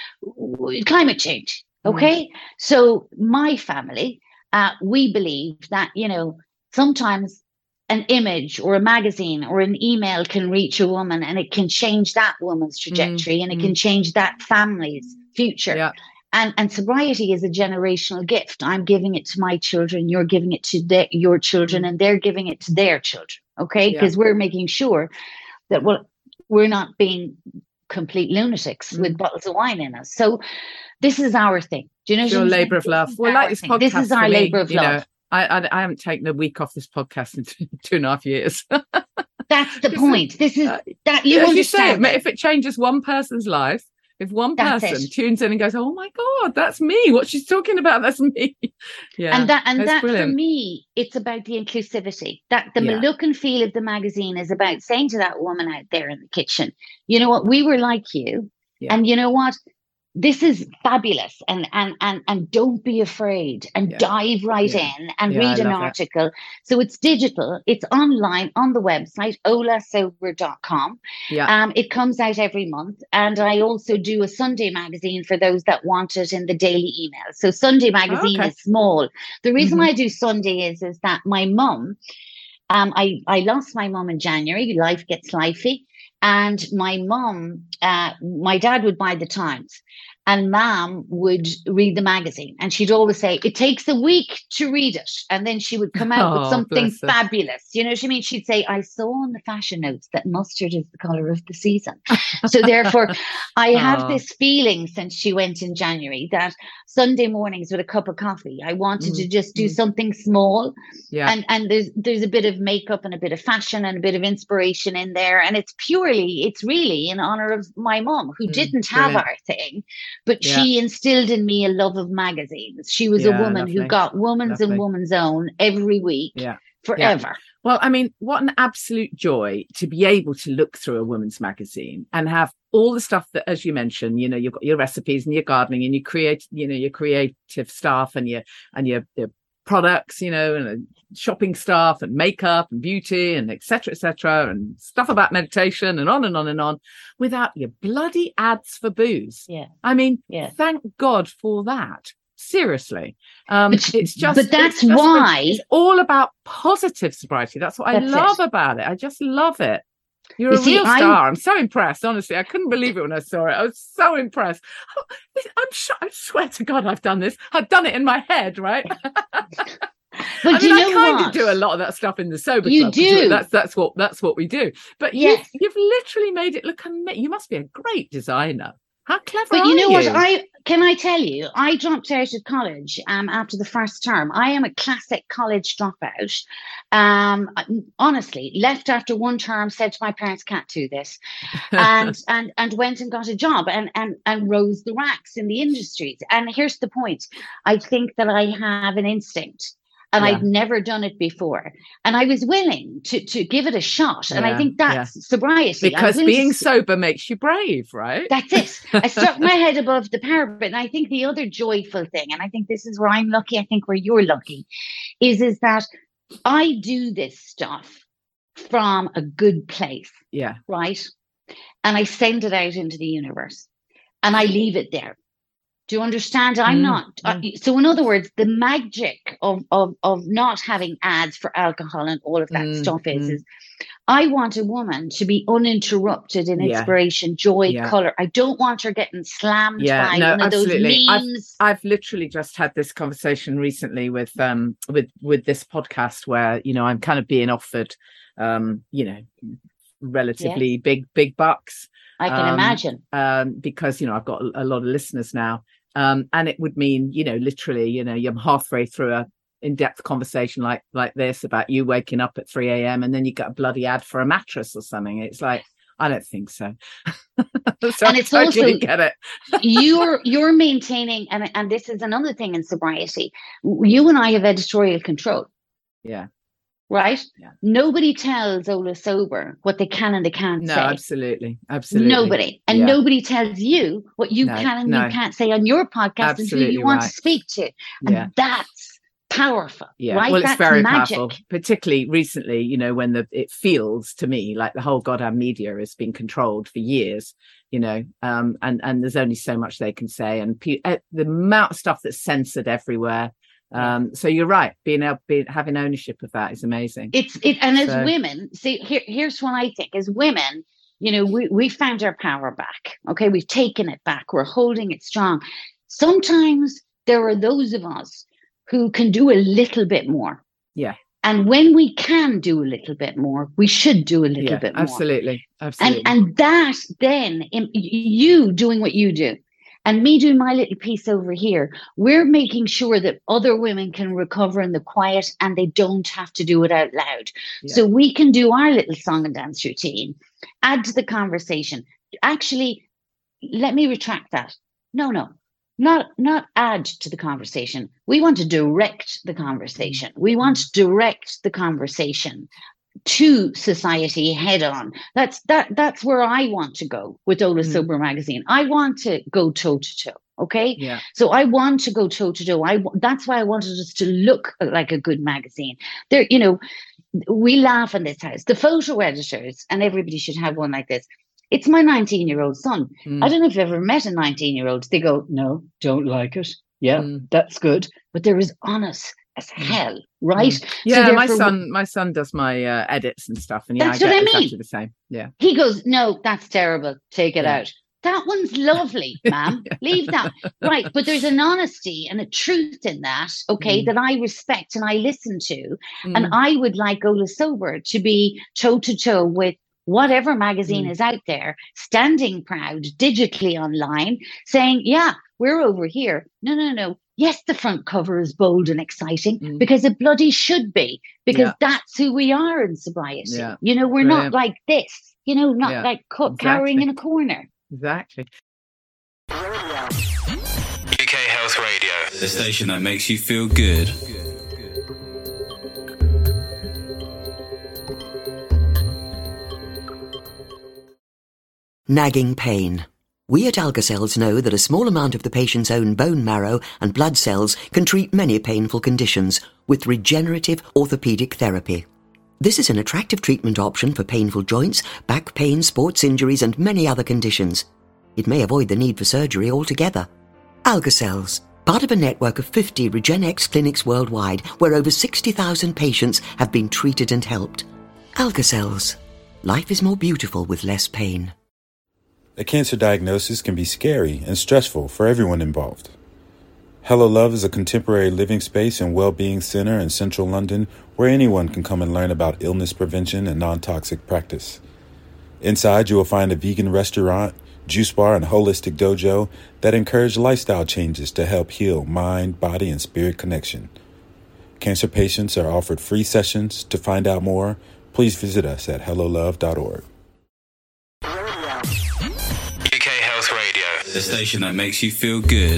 climate change. Mm. Okay. So my family, uh, we believe that, you know, sometimes an image or a magazine or an email can reach a woman and it can change that woman's trajectory and it can change that family's future. Yeah. And, and sobriety is a generational gift. I'm giving it to my children. You're giving it to the, your children, and they're giving it to their children. Okay. Yeah. Because we're making sure that well, we're not being complete lunatics Mm. with bottles of wine in us. So this is our thing. Do you know It's what your I'm saying? labour of This love. is Well, our like this thing. podcast. This is for our me, labor of you know, love. I, I I haven't taken a week off this podcast in two, two and a half years. That's the This is- point. This is uh, that you As you say, understand. it. if it changes one person's life, if one That's person it. tunes in and goes, "Oh my God, that's me! What she's talking about, that's me." Yeah, and that and that's that for brilliant. me, it's about the inclusivity. That the Yeah. look and feel of the magazine is about saying to that woman out there in the kitchen, you know what, we were like you, Yeah. and you know what, this is fabulous, and and and and don't be afraid, and Yeah. dive right Yeah. in and Yeah, read I an love that. article. So it's digital, it's online on the website ola sober dot com. Yeah, Um, it comes out every month, and I also do a Sunday magazine for those that want it in the daily email. So Sunday magazine okay. is small. The reason Mhm. why I do Sunday is is that my mum, um, I I lost my mum in January. Life gets lifey, and my mum, uh, my dad would buy the Times, and Mom would read the magazine, and she'd always say, it takes a week to read it. And then she would come out Oh, with something bless her. fabulous. You know what I mean? She'd say, I saw on the fashion notes that mustard is the colour of the season. So therefore, I have Oh. this feeling since she went in January that Sunday mornings with a cup of coffee, I wanted Mm, to just do mm. something small. Yeah. And and there's there's a bit of makeup and a bit of fashion and a bit of inspiration in there. And it's purely, it's really in honor of my mum, who Mm, didn't have brilliant. our thing, but Yeah. she instilled in me a love of magazines. She was Yeah, a woman who lovely. got Woman's Lovely. and Woman's Own every week Yeah. forever. Well, I mean, what an absolute joy to be able to look through a woman's magazine and have all the stuff that, as you mentioned, you know, you've got your recipes and your gardening and your create, you know, your creative stuff and your and your, your products, you know, and uh, shopping stuff and makeup and beauty and et cetera, et cetera, and stuff about meditation and on and on and on, without your bloody ads for booze. Yeah. I mean, Yeah. thank God for that. Seriously. Um, But- it's just, but that's it's just- why- it's all about positive sobriety. That's what I That's love it. about it. I just love it. You're You a see, real I'm- star. I'm so impressed. Honestly, I couldn't believe it when I saw it. I was so impressed. Oh, I'm sure, I swear to God, I've done this. I've done it in my head, right? But I do mean, you know I kind what? of do a lot of that stuff in the sober You club. 'cause do. That's that's what that's what we do. But Yes. you, you've literally made it look amazing. You must be a great designer. How clever But are you know you? what? I can I tell you, I dropped out of college um, after the first term. I am a classic college dropout. Um, honestly, left after one term, said to my parents, "Can't do this," and and and went and got a job and and and rose the ranks in the industries. And here's the point: I think that I have an instinct. And Yeah. I'd never done it before. And I was willing to to give it a shot. And I Yeah, think that's sobriety. I'm because willing to being s- sober makes you brave, right? That's it. I stuck my head above the parapet. And I think the other joyful thing, and I think this is where I'm lucky, I think where you're lucky, is, is that I do this stuff from a good place, Yeah. right? And I send it out into the universe and I leave it there. Do you understand? I'm Mm, not. Uh, so, in other words, the magic of, of, of not having ads for alcohol and all of that Mm, stuff is, mm. is I want a woman to be uninterrupted in Yeah. inspiration, joy, Yeah. color. I don't want her getting slammed Yeah, by no, one of absolutely. those memes. I've literally just had this conversation recently with um with with this podcast where, you know, I'm kind of being offered um you know relatively big big bucks I can um, imagine. um because, you know, I've got a, a lot of listeners now, um and it would mean, you know, literally, you know, you're halfway through a in-depth conversation like like this about you waking up at three a.m. and then you get a bloody ad for a mattress or something. It's like, I don't think so. So And I it's totally also- get it. you're you're maintaining, and and this is another thing in sobriety. You and I have editorial control. Yeah. Right? Yeah. Nobody tells Ola Sober what they can and they can't No, say. absolutely. Absolutely. Nobody. And Yeah. nobody tells you what you No, can and no. you can't say on your podcast and who Absolutely you want right. to speak to. And Yeah. that's powerful. Yeah, Right? well, it's That's very magic. powerful, particularly recently, you know, when the it feels to me like the whole goddamn media has been controlled for years, you know, um, and, and there's only so much they can say. And pe- uh, the amount of stuff that's censored everywhere. Um, so you're right. Being able, being, having ownership of that is amazing. It's it, and as So- women, see, here, here's what I think: as women, you know, we we found our power back. Okay, we've taken it back. We're holding it strong. Sometimes there are those of us who can do a little bit more. Yeah. And when we can do a little bit more, we should do a little Yeah, bit more. absolutely. And Absolutely. and that then, in, you doing what you do, and me doing my little piece over here, we're making sure that other women can recover in the quiet and they don't have to do it out loud. Yeah. So we can do our little song and dance routine, add to the conversation. Actually, let me retract that. No, no, not not add to the conversation. We want to direct the conversation. We want to direct the conversation to society head on. That's that that's where I want to go with Ola Mm. Sober magazine. I want to go toe to toe. Okay. yeah. So I want to go toe to toe. I w- that's why I wanted us to look like a good magazine. There, you know, we laugh in this house. The photo editors, and everybody should have one like this. It's my nineteen-year-old son. Mm. I don't know if you've ever met a nineteen-year-old. They go, no, don't like it. Yeah, Mm. that's good. But they're as honest as hell, right? So Yeah, my therefore- son, my son does my uh, edits and stuff, and yeah, That's I what get I mean. exactly the same. Yeah, He goes, no, that's terrible. Take it Yeah. out. That one's lovely, ma'am. Yeah. Leave that. Right. But there's an honesty and a truth in that, okay, Mm. that I respect and I listen to. Mm. And I would like Ola Sober to be toe to toe with whatever magazine Mm. is out there, standing proud digitally online, saying, yeah, we're over here. No, no, no. Yes, the front cover is bold and exciting Mm. because it bloody should be, because Yeah. that's who we are in sobriety. Yeah. You know, we're Brilliant. not like this, you know, not Yeah. like co- cowering Exactly. in a corner. Exactly. U K Health Radio, the station that makes you feel good. Nagging pain. We at Alka-Cells know that a small amount of the patient's own bone marrow and blood cells can treat many painful conditions with regenerative orthopedic therapy. This is an attractive treatment option for painful joints, back pain, sports injuries and many other conditions. It may avoid the need for surgery altogether. Alka-Cells, part of a network of fifty RegenX clinics worldwide where over sixty thousand patients have been treated and helped. Alka-Cells. Life is more beautiful with less pain. A cancer diagnosis can be scary and stressful for everyone involved. Hello Love is a contemporary living space and well-being center in central London where anyone can come and learn about illness prevention and non-toxic practice. Inside, you will find a vegan restaurant, juice bar, and holistic dojo that encourage lifestyle changes to help heal mind, body, and spirit connection. Cancer patients are offered free sessions. To find out more, please visit us at hello love dot org. U K Health Radio, the station that makes you feel good.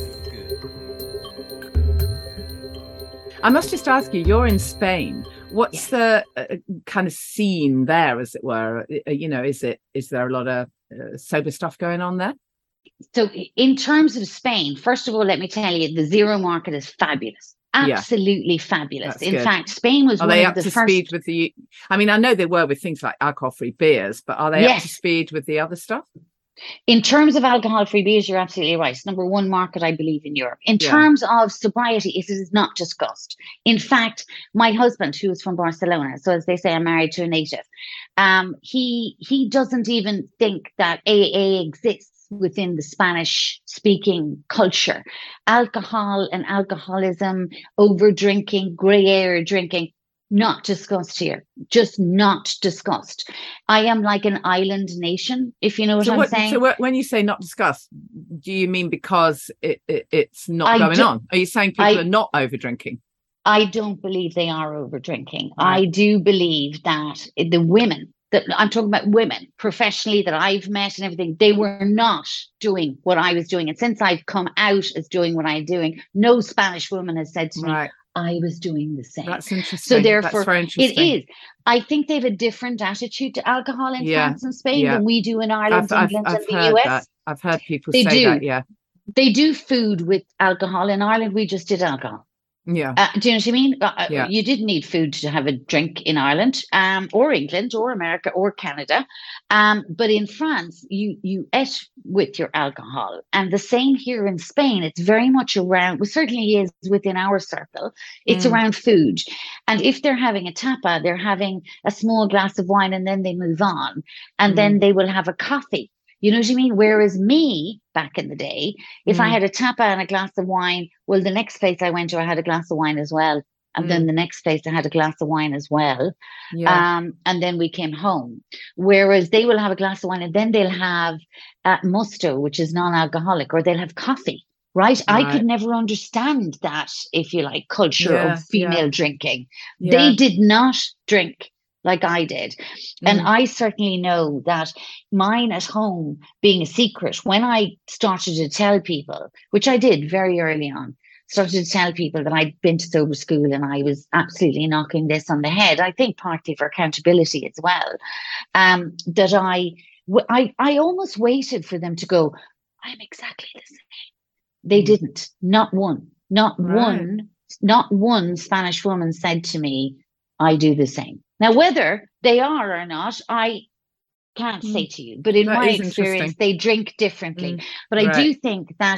I must just ask you, you're in Spain. What's the uh, kind of scene there, as it were? Uh, You know, is it is there a lot of uh, sober stuff going on there? So in terms of Spain, first of all, let me tell you, the zero market is fabulous. Yeah. Absolutely fabulous. That's In good. fact, Spain was Are one they of up the to first. speed with the? I mean, I know they were with things like alcohol-free beers, but are they up to Yes. speed with the other stuff? In terms of alcohol-free beers, you're absolutely right. It's number one market, I believe, in Europe. In Yeah. terms of sobriety, it is not discussed. In fact, my husband, who is from Barcelona, so as they say, I'm married to a native, um, he he doesn't even think that A A exists within the Spanish-speaking culture. Alcohol and alcoholism, over-drinking, grey area drinking, not discussed here. Just not discussed. I am like an island nation, if you know what So, I'm what, saying. so what, when you say not discussed, do you mean because it, it, it's not I going do- on? Are you saying people I- are not over drinking? I don't believe they are over drinking. Right. I do believe that the women that I'm talking about, women professionally that I've met and everything, they were not doing what I was doing. And since I've come out as doing what I'm doing, no Spanish woman has said to me, Right. I was doing the same. That's interesting. So therefore, That's very it interesting. is. I think they have a different attitude to alcohol in Yeah, France and Spain yeah. than we do in Ireland, I've, I've, England, I've and the heard U S. that. I've heard people They say do. that. Yeah. They do food with alcohol. In Ireland, we just did alcohol. Yeah. Uh, do you know what I mean? Uh, Yeah. You didn't need food to have a drink in Ireland, um, or England, or America, or Canada. Um, but in France, you you ate with your alcohol, and the same here in Spain. It's very much around. Well, certainly is within our circle. It's Mm. around food, and if they're having a tapa, they're having a small glass of wine, and then they move on, and Mm. then they will have a coffee. You know what I mean? Whereas me, back in the day, if I Mm. had a tapa and a glass of wine, well, the next place I went to, I had a glass of wine as well. And then the next place I had a glass of wine as well. Yeah. Um, and then we came home. Whereas they will have a glass of wine and then they'll have uh, musto, which is non-alcoholic, or they'll have coffee, right? I Right. could never understand that, if you like, culture Yeah, of female yeah. drinking. Yeah. They did not drink like I did. And Mm. I certainly know that mine at home being a secret, when I started to tell people, which I did very early on, started to tell people that I'd been to sober school and I was absolutely knocking this on the head, I think partly for accountability as well, um, that I, w- I, I almost waited for them to go, I'm exactly the same. They Mm. didn't. Not one. Not Right. one. Not one Spanish woman said to me, I do the same. Now, whether they are or not, I can't Mm. say to you. But in That my is experience, interesting. they drink differently. Mm. But I Right. do think that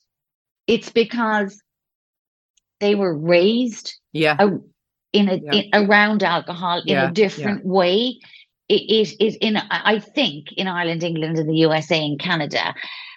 it's because they were raised Yeah. a- in a Yeah. in, around alcohol in Yeah, a different way. it is in, I think, in Ireland, England, and the U S A and Canada,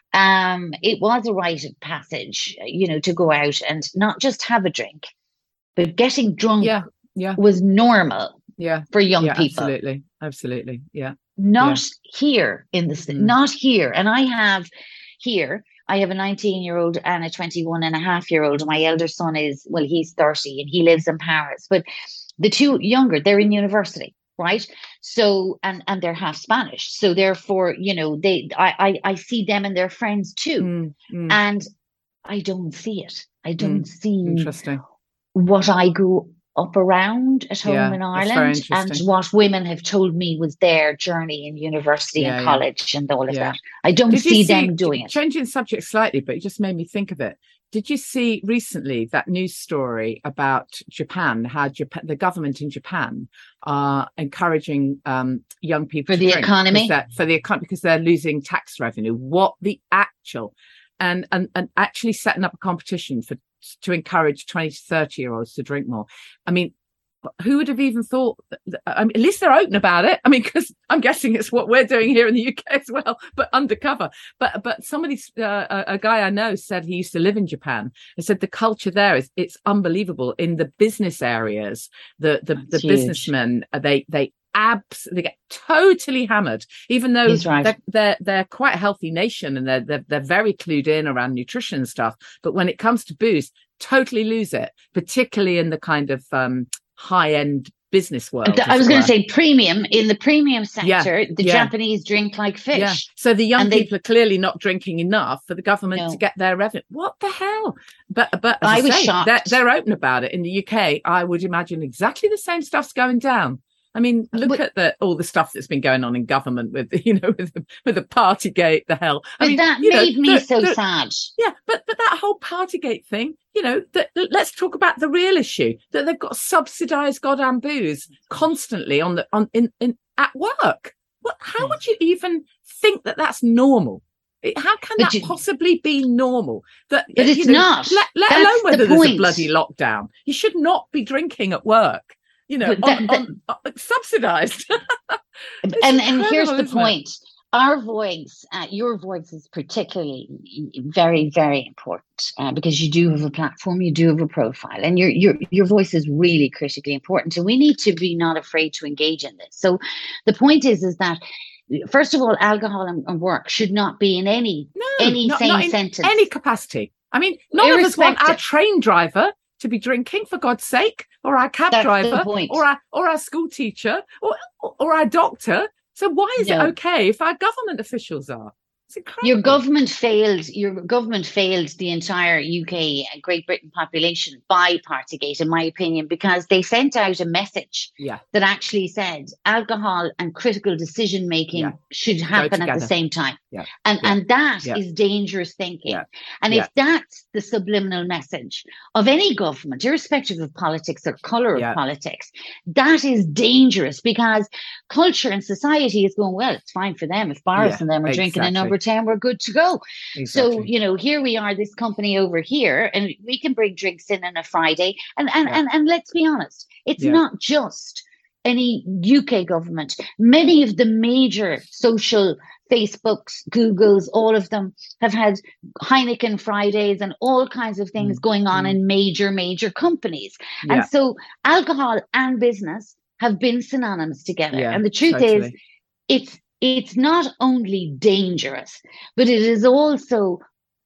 um, it was a rite of passage, you know, to go out and not just have a drink, but getting drunk Yeah, yeah, was normal yeah, for young yeah, people. absolutely, absolutely, yeah. Not Yeah. here in the Mm. not here. And I have here, I have a nineteen year old and a twenty-one and a half year old. My elder son is, well, he's thirty and he lives in Paris. But the two younger, they're in university, right? So, and and they're half Spanish. So therefore, you know, they I I, I see them and their friends too. Mm, mm, And I don't see it. I don't see interesting. what I grew up around at home Yeah, in that's very Ireland, and interesting. what women have told me was their journey in university Yeah, and yeah. college and all of Yeah. that. I don't Did you see see, them doing it. changing the subject slightly, but it just made me think of it. Did you see recently that news story about Japan, how Japan, the government in Japan are encouraging um, young people For to the drink economy? because they're, for the economy because they're losing tax revenue? What the actual and and and actually setting up a competition for to encourage twenty to thirty year olds to drink more. I mean, who would have even thought that, I mean, at least they're open about it. I mean, because I'm guessing it's what we're doing here in the U K as well, but undercover. But but somebody, uh, a, a guy I know said he used to live in Japan and said the culture there is it's unbelievable in the business areas. The the, the huge. businessmen, uh, they they abs they get totally hammered, even though He's right. they're, they're they're quite a healthy nation and they're, they're they're very clued in around nutrition and stuff. But when it comes to booze, totally lose it, particularly in the kind of um high-end business world. I was going to say premium. In the premium sector, Yeah, the yeah. Japanese drink like fish. Yeah. So the young And they- people are clearly not drinking enough for the government No. to get their revenue. What the hell? But but as I I was say, shocked. They're, they're open about it. In the U K, I would imagine exactly the same stuff's going down. I mean, look But- at the all the stuff that's been going on in government with, you know, with the, with the Partygate, the hell. I But mean, that you know, made me the- so the- sad. Yeah, but but that whole Partygate thing, you know, that let's talk about the real issue that they've got subsidised goddamn booze constantly on the on in, in at work. What? How would you even think that that's normal? It- How can But that you- possibly be normal? That But you it's know, not. Let, let That's alone the whether there's a point. bloody lockdown. You should not be drinking at work. You know, But that- on, that- on, on, subsidised. It's and and here's incredible, the isn't it? point. Our voice, uh, your voice is particularly very, very important uh, because you do have a platform, you do have a profile, and your your your voice is really critically important. And we need to be not afraid to engage in this. So, the point is, is that first of all, alcohol and, and work should not be in any No, any not, same not in sentence. any capacity. I mean, none of us want our Irrespective. train driver to be drinking, for God's sake, or our cab That's the driver, point. or our or our school teacher, or or our doctor. So why is No. it okay if our government officials are? It's incredible. Your government failed. Your government failed the entire U K, and Great Britain population by Partygate, in my opinion, because they sent out a message Yeah, that actually said alcohol and critical decision making Yeah. should happen at the together. same time. Yeah. And Yeah. and that Yeah. is dangerous thinking. Yeah. And Yeah. if that's the subliminal message of any government, irrespective of politics or colour Yeah. of politics, that is dangerous, because culture and society is going, well, it's fine for them. If Boris Yeah, and them are drinking a exactly. number ten, we're good to go. So, exactly. you know, here we are, this company over here, and we can bring drinks in on a Friday. And and, Yeah. and, and let's be honest, it's Yeah. not just any U K government. Many of the major social Facebooks, Googles, all of them have had Heineken Fridays and all kinds of things Mm, going on mm. in major, major companies. Yeah. And so alcohol and business have been synonymous together. Yeah, and the truth is, totally. it's it's not only dangerous, but it is also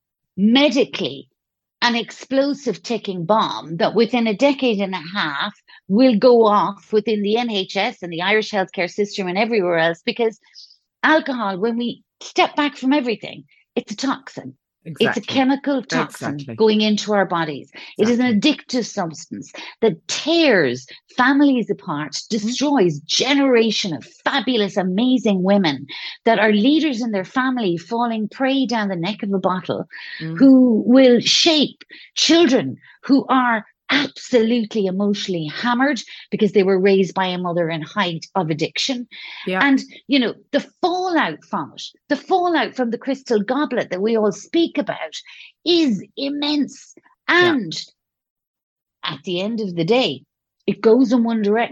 medically an explosive ticking bomb that within a decade and a half will go off within the N H S and the Irish healthcare system and everywhere else, because alcohol, when we step back from everything, it's a toxin. Exactly. It's a chemical toxin Exactly. going into our bodies. It is an Exactly. addictive substance that tears families apart, destroys generation of fabulous, amazing women that are leaders in their family, falling prey down the neck of a bottle, Mm. who will shape children who are absolutely emotionally hammered because they were raised by a mother in height of addiction. Yeah. And, you know, the fallout from it, the fallout from the crystal goblet that we all speak about is immense. And at the end of the day, it goes in one direction.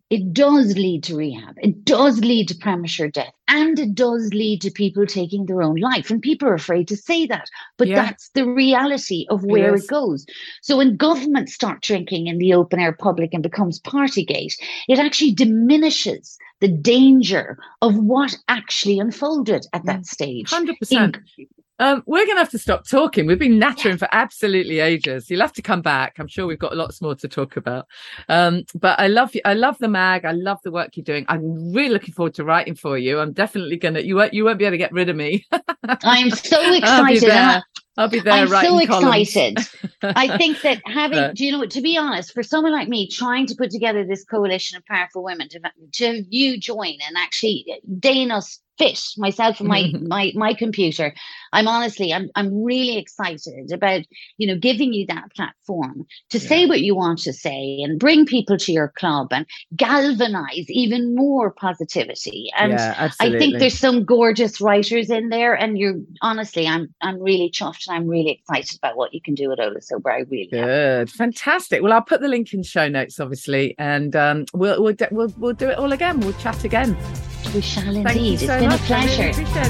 it does lead to rehab. It does lead to premature death. And it does lead to people taking their own life. And people are afraid to say that. But Yeah. that's the reality of where It it, is. goes. So when governments start drinking in the open air public and becomes Partygate, it actually diminishes the danger of what actually unfolded at that stage. one hundred percent. Um, we're going to have to stop talking. We've been nattering Yeah. for absolutely ages. You'll have to come back. I'm sure we've got lots more to talk about. Um, but I love you. I love the mag. I love the work you're doing. I'm really looking forward to writing for you. I'm definitely going to, you won't, you won't be able to get rid of me. I'm so I'll be excited. and I- there. I'll be there I'm writing so columns. excited. I think that having, Right. do you know, to be honest, for someone like me trying to put together this coalition of powerful women, to, to have you join and actually deign us fit, myself and my my my computer, I'm honestly, I'm I'm really excited about, you know, giving you that platform to Yeah. say what you want to say and bring people to your club and galvanize even more positivity. And Yeah, I absolutely. think there's some gorgeous writers in there, and you're honestly, I'm I'm really chuffed, and I'm really excited about what you can do at Ola Sober. I really am. Good, fantastic. Well, I'll put the link in show notes, obviously, and um, we'll we'll de- we'll we'll do it all again. We'll chat again. We shall Thank you indeed. so It's been much. a I really pleasure. appreciate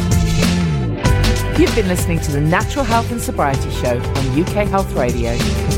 it. You've been listening to the Natural Health and Sobriety Show on U K Health Radio.